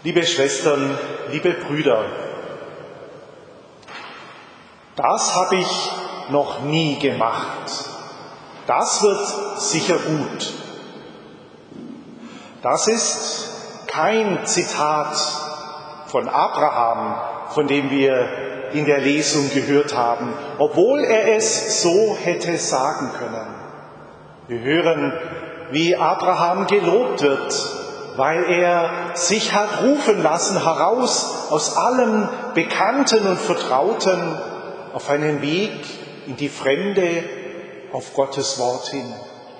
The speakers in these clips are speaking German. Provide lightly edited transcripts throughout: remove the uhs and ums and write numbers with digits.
Liebe Schwestern, liebe Brüder, das habe ich noch nie gemacht. Das wird sicher gut. Das ist kein Zitat von Abraham, von dem wir in der Lesung gehört haben, obwohl er es so hätte sagen können. Wir hören, wie Abraham gelobt wird, weil er sich hat rufen lassen heraus aus allem Bekannten und Vertrauten auf einen Weg in die Fremde, auf Gottes Wort hin.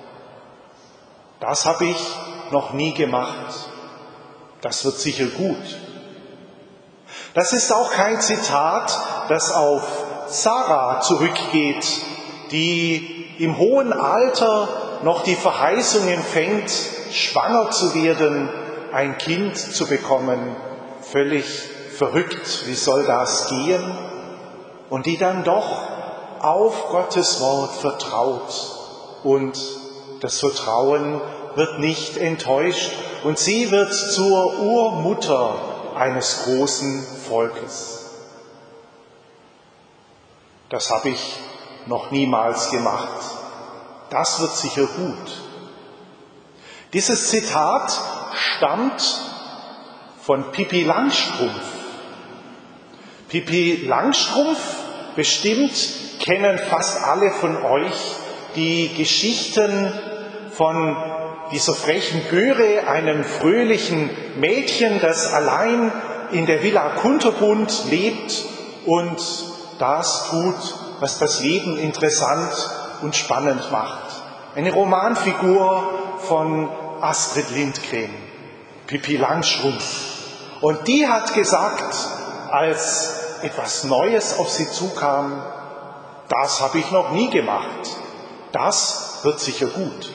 Das habe ich noch nie gemacht. Das wird sicher gut. Das ist auch kein Zitat, das auf Sarah zurückgeht, die im hohen Alter noch die Verheißung empfängt, schwanger zu werden, ein Kind zu bekommen. Völlig verrückt, wie soll das gehen? Und die dann doch auf Gottes Wort vertraut. Und das Vertrauen wird nicht enttäuscht und sie wird zur Urmutter eines großen Volkes. Das habe ich noch niemals gemacht. Das wird sicher gut. Dieses Zitat stammt von Pippi Langstrumpf. Pippi Langstrumpf, bestimmt kennen fast alle von euch die Geschichten von dieser frechen Göre, einem fröhlichen Mädchen, das allein in der Villa Kunterbund lebt und das tut, was das Leben interessant und spannend macht. Eine Romanfigur von Astrid Lindgren, Pippi Langstrumpf. Und die hat gesagt, als etwas Neues auf sie zukam, das habe ich noch nie gemacht. Das wird sicher gut.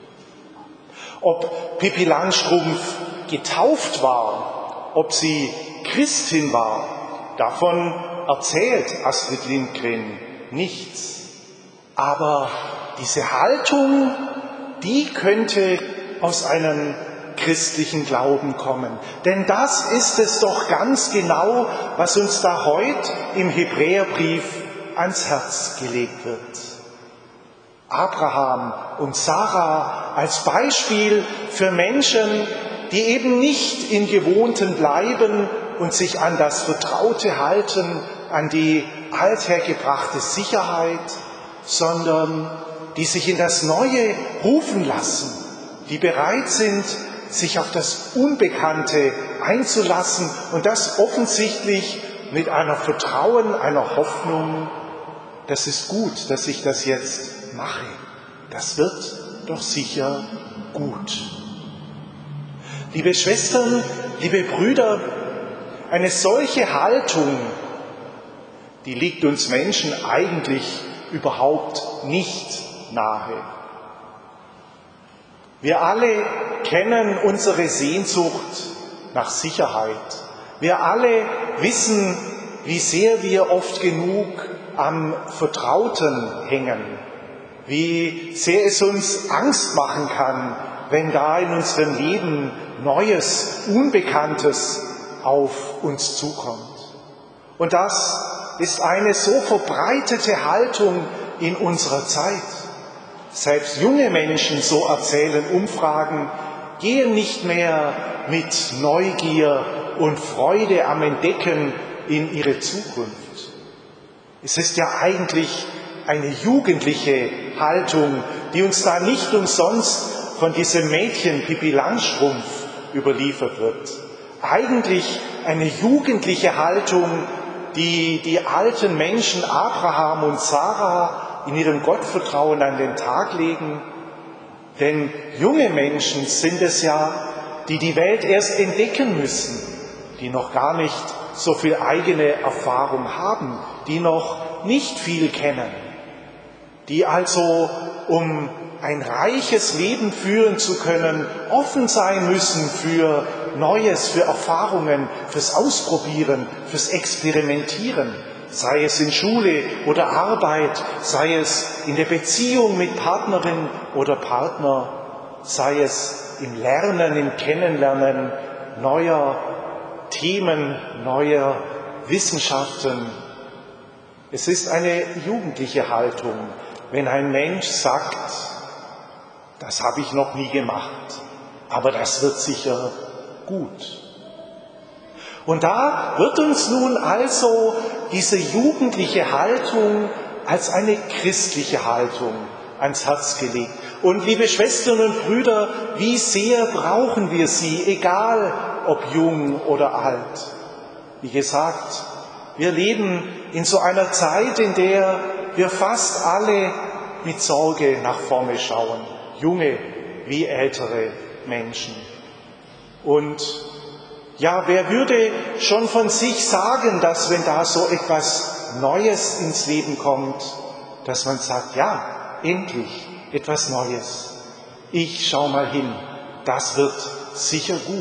Ob Pippi Langstrumpf getauft war, ob sie Christin war, davon erzählt Astrid Lindgren nichts. Aber diese Haltung, die könnte aus einem christlichen Glauben kommen. Denn das ist es doch ganz genau, was uns da heute im Hebräerbrief ans Herz gelegt wird. Abraham und Sarah als Beispiel für Menschen, die eben nicht im Gewohnten bleiben und sich an das Vertraute halten, an die althergebrachte Sicherheit, sondern die sich in das Neue rufen lassen, die bereit sind, sich auf das Unbekannte einzulassen und das offensichtlich mit einer Vertrauen, einer Hoffnung, das ist gut, dass ich das jetzt mache. Das wird doch sicher gut. Liebe Schwestern, liebe Brüder, eine solche Haltung, die liegt uns Menschen eigentlich überhaupt nicht nahe. Wir alle kennen unsere Sehnsucht nach Sicherheit. Wir alle wissen, wie sehr wir oft genug am Vertrauten hängen, wie sehr es uns Angst machen kann, wenn da in unserem Leben Neues, Unbekanntes auf uns zukommt. Und das ist eine so verbreitete Haltung in unserer Zeit. Selbst junge Menschen, so erzählen Umfragen, gehen nicht mehr mit Neugier und Freude am Entdecken in ihre Zukunft. Es ist ja eigentlich eine jugendliche Haltung, die uns da nicht umsonst von diesem Mädchen Pippi Langstrumpf überliefert wird. Eigentlich eine jugendliche Haltung, die die alten Menschen Abraham und Sarah in ihrem Gottvertrauen an den Tag legen. Denn junge Menschen sind es ja, die die Welt erst entdecken müssen, die noch gar nicht so viel eigene Erfahrung haben, die noch nicht viel kennen, die also, um ein reiches Leben führen zu können, offen sein müssen für Neues, für Erfahrungen, fürs Ausprobieren, fürs Experimentieren, sei es in Schule oder Arbeit, sei es in der Beziehung mit Partnerin oder Partner, sei es im Lernen, im Kennenlernen neuer Themen, neuer Wissenschaften. Es ist eine jugendliche Haltung, wenn ein Mensch sagt, das habe ich noch nie gemacht, aber das wird sicher gut. Und da wird uns nun also diese jugendliche Haltung als eine christliche Haltung ans Herz gelegt. Und liebe Schwestern und Brüder, wie sehr brauchen wir sie, egal ob jung oder alt. Wie gesagt, wir leben in so einer Zeit, in der wir fast alle mit Sorge nach vorne schauen, junge wie ältere Menschen. Und ja, wer würde schon von sich sagen, dass wenn da so etwas Neues ins Leben kommt, dass man sagt, ja, endlich etwas Neues. Ich schau mal hin, das wird sicher gut.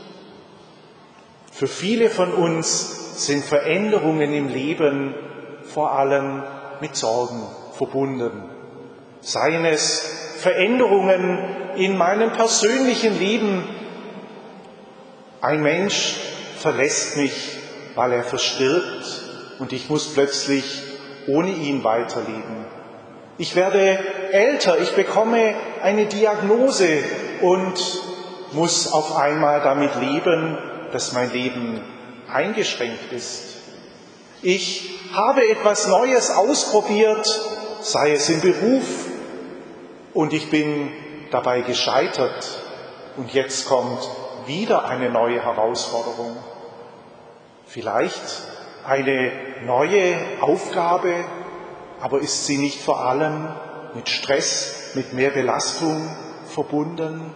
Für viele von uns sind Veränderungen im Leben vor allem mit Sorgen verbunden. Seien es Veränderungen in meinem persönlichen Leben. Ein Mensch verlässt mich, weil er verstirbt und ich muss plötzlich ohne ihn weiterleben. Ich werde älter, ich bekomme eine Diagnose und muss auf einmal damit leben, dass mein Leben eingeschränkt ist. Ich habe etwas Neues ausprobiert, sei es im Beruf, und ich bin dabei gescheitert. Und jetzt kommt wieder eine neue Herausforderung. Vielleicht eine neue Aufgabe, aber ist sie nicht vor allem mit Stress, mit mehr Belastung verbunden?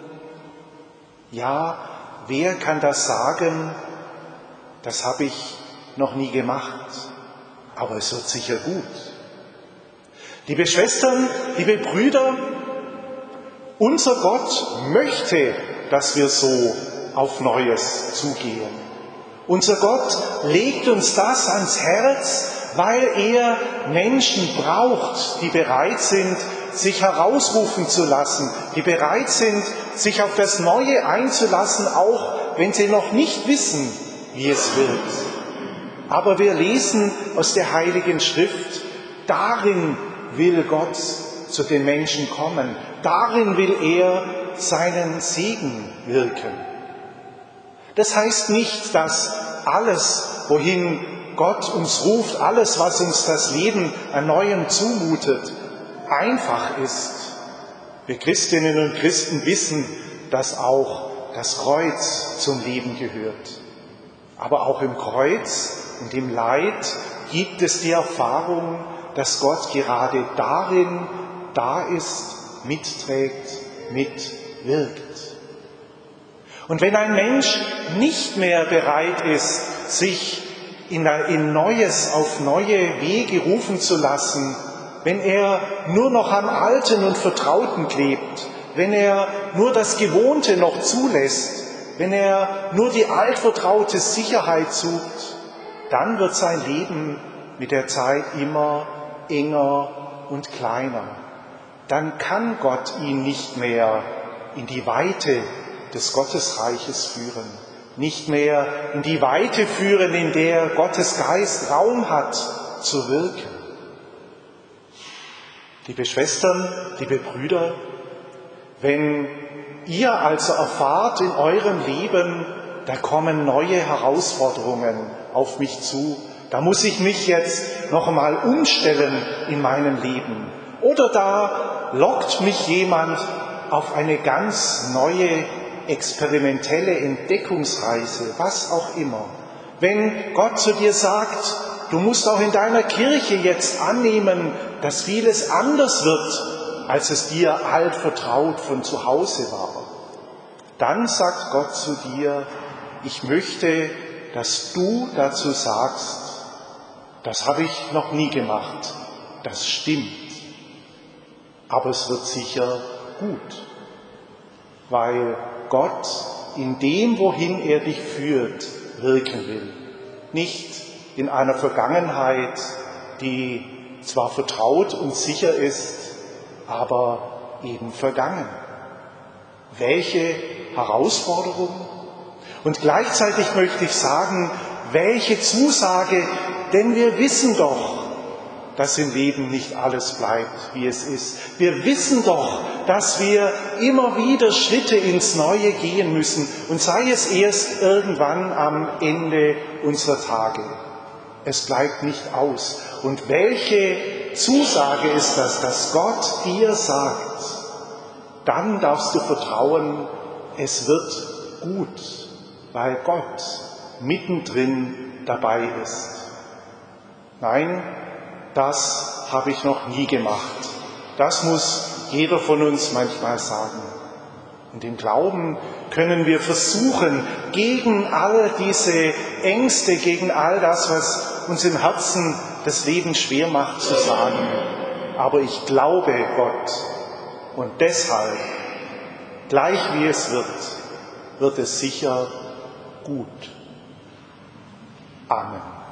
Ja, wer kann das sagen? Das habe ich noch nie gemacht, aber es wird sicher gut. Liebe Schwestern, liebe Brüder, unser Gott möchte, dass wir so auf Neues zugehen. Unser Gott legt uns das ans Herz, weil er Menschen braucht, die bereit sind, sich herausrufen zu lassen, die bereit sind, sich auf das Neue einzulassen, auch wenn sie noch nicht wissen, wie es wird. Aber wir lesen aus der Heiligen Schrift, darin will Gott zu den Menschen kommen, darin will er seinen Segen wirken. Das heißt nicht, dass alles, wohin Gott uns ruft, alles, was uns das Leben an Neuem zumutet, einfach ist. Wir Christinnen und Christen wissen, dass auch das Kreuz zum Leben gehört. Aber auch im Kreuz und im Leid gibt es die Erfahrung, dass Gott gerade darin da ist, mitträgt, mitwirkt. Und wenn ein Mensch nicht mehr bereit ist, sich in Neues, auf neue Wege rufen zu lassen, wenn er nur noch am Alten und Vertrauten klebt, wenn er nur das Gewohnte noch zulässt, wenn er nur die altvertraute Sicherheit sucht, dann wird sein Leben mit der Zeit immer enger und kleiner. Dann kann Gott ihn nicht mehr in die Weite des Gottesreiches führen, nicht mehr in die Weite führen, in der Gottes Geist Raum hat zu wirken. Liebe Schwestern, liebe Brüder, wenn ihr also erfahrt in eurem Leben, da kommen neue Herausforderungen auf mich zu, da muss ich mich jetzt noch einmal umstellen in meinem Leben, oder da lockt mich jemand auf eine ganz neue, experimentelle Entdeckungsreise, was auch immer. Wenn Gott zu dir sagt, du musst auch in deiner Kirche jetzt annehmen, dass vieles anders wird, als es dir altvertraut von zu Hause war, dann sagt Gott zu dir, ich möchte, dass du dazu sagst, das habe ich noch nie gemacht, das stimmt, aber es wird sicher gut, weil Gott in dem, wohin er dich führt, wirken will. Nicht in einer Vergangenheit, die zwar vertraut und sicher ist, aber eben vergangen. Welche Herausforderung? Und gleichzeitig möchte ich sagen, welche Zusage, denn wir wissen doch, dass im Leben nicht alles bleibt, wie es ist. Wir wissen doch, dass wir immer wieder Schritte ins Neue gehen müssen und sei es erst irgendwann am Ende unserer Tage. Es bleibt nicht aus. Und welche Zusage ist das, dass Gott dir sagt, dann darfst du vertrauen, es wird gut, weil Gott mittendrin dabei ist. Nein, das habe ich noch nie gemacht. Das muss jeder von uns manchmal sagen. Und im Glauben können wir versuchen, gegen all diese Ängste, gegen all das, was uns im Herzen das Leben schwer macht, zu sagen. Aber ich glaube Gott. Und deshalb, gleich wie es wird es sicher gut. Amen.